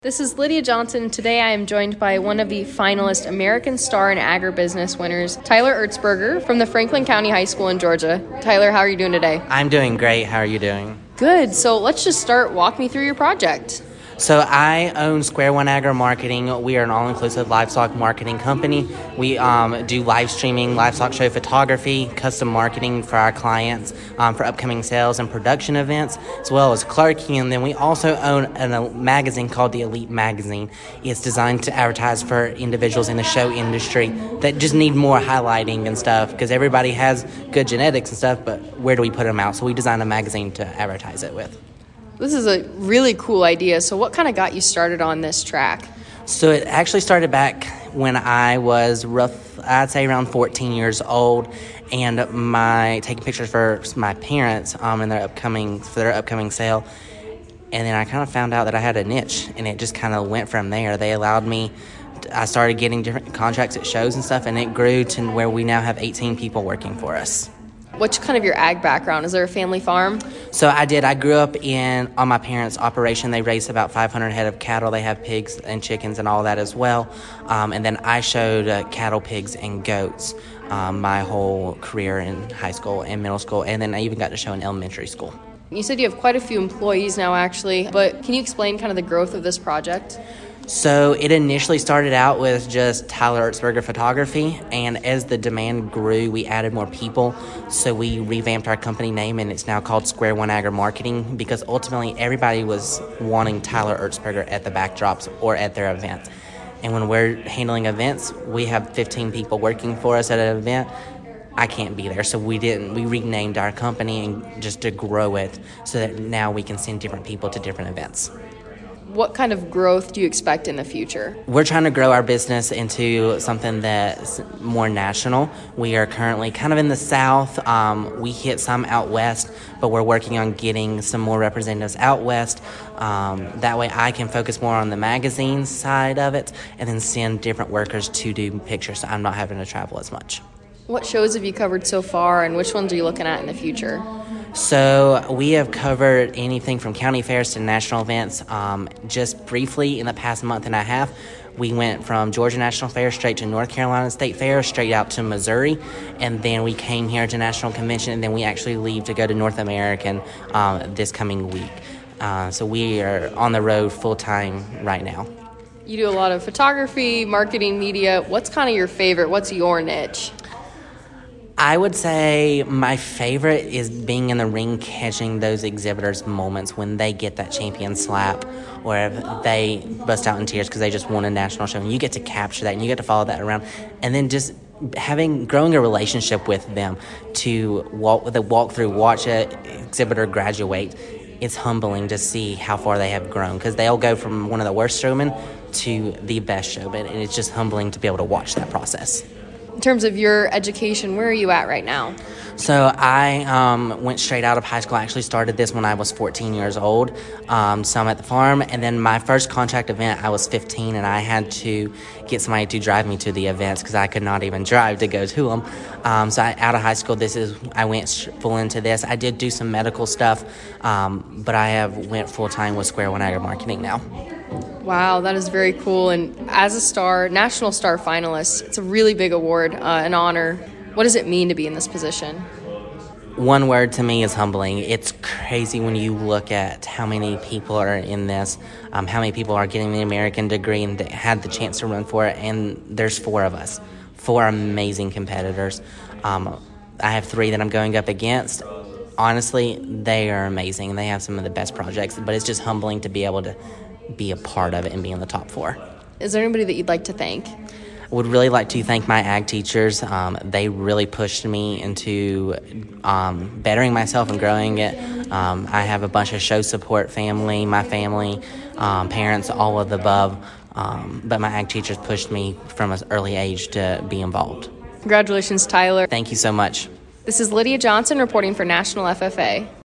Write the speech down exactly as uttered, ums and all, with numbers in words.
This is Lydia Johnson. Today I am joined by one of the finalist American Star and Agribusiness winners, Tyler Ertzberger from the Franklin County High School in Georgia. Tyler, how are you doing today? I'm doing great. How are you doing? Good. So let's just start. Walk me through your project. So I own Square One Agri Marketing. We are an all-inclusive livestock marketing company. We um, do live streaming, livestock show photography, custom marketing for our clients um, for upcoming sales and production events, as well as clerking. And then we also own an, a magazine called the Elite Magazine. It's designed to advertise for individuals in the show industry that just need more highlighting and stuff because everybody has good genetics and stuff, but where do we put them out? So we designed a magazine to advertise it with. This is a really cool idea. So what kind of got you started on this track? So it actually started back when I was rough, I'd say around fourteen years old, and my taking pictures for my parents um, in their upcoming for their upcoming sale, and then I kind of found out that I had a niche, and it just kind of went from there. They allowed me. I started getting different contracts at shows and stuff, and it grew to where we now have eighteen people working for us. What's kind of your ag background? Is there a family farm? So I did. I grew up in on my parents' operation. They raised about five hundred head of cattle. They have pigs and chickens and all that as well. Um, and then I showed uh, cattle, pigs, and goats um, my whole career in high school and middle school. And then I even got to show in elementary school. You said you have quite a few employees now, actually. But can you explain kind of the growth of this project? So it initially started out with just Tyler Ertzberger Photography, and as the demand grew, we added more people. So we revamped our company name, and it's now called Square One Agri Marketing because ultimately everybody was wanting Tyler Ertzberger at the backdrops or at their event. And when we're handling events, we have fifteen people working for us at an event. I can't be there, so we didn't. We renamed our company and just to grow it so that now we can send different people to different events. What kind of growth do you expect in the future? We're trying to grow our business into something that's more national. We are currently kind of in the South. Um, we hit some out west, but we're working on getting some more representatives out west. Um, that way I can focus more on the magazine side of it and then send different workers to do pictures so I'm not having to travel as much. What shows have you covered so far, and which ones are you looking at in the future? So we have covered anything from county fairs to national events. Um, just briefly, in the past month and a half, we went from Georgia National Fair straight to North Carolina State Fair, straight out to Missouri, and then we came here to National Convention, and then we actually leave to go to North American um, this coming week. Uh, so we are on the road full-time right now. You do a lot of photography, marketing, media. What's kind of your favorite? What's your niche? I would say my favorite is being in the ring catching those exhibitors' moments when they get that champion slap or if they bust out in tears because they just won a national show. And you get to capture that and you get to follow that around. And then just having growing a relationship with them to walk the walk through, watch an exhibitor graduate. It's humbling to see how far they have grown because they'll go from one of the worst showmen to the best showman. And it's just humbling to be able to watch that process. In terms of your education, where are you at right now? So I um, went straight out of high school. I actually started this when I was fourteen years old. Um, so I'm at the farm. And then my first contract event, I was fifteen, and I had to get somebody to drive me to the events because I could not even drive to go to them. Um, so I, out of high school, this is I went full into this. I did do some medical stuff, um, but I have went full-time with Square One Agri Marketing now. Wow, that is very cool. And as a star, national star finalist, it's a really big award, uh, an honor. What does it mean to be in this position? One word to me is humbling. It's crazy when you look at how many people are in this, um, how many people are getting the American degree and had the chance to run for it, and there's four of us, four amazing competitors. Um, I have three that I'm going up against. Honestly, they are amazing. They have some of the best projects, but it's just humbling to be able to be a part of it and be in the top four. Is there anybody that you'd like to thank? I would really like to thank my ag teachers. Um, they really pushed me into um, bettering myself and growing it. Um, I have a bunch of show support family, my family, um, parents, all of the above. Um, but my ag teachers pushed me from an early age to be involved. Congratulations, Tyler. Thank you so much. This is Lydia Johnson reporting for National F F A.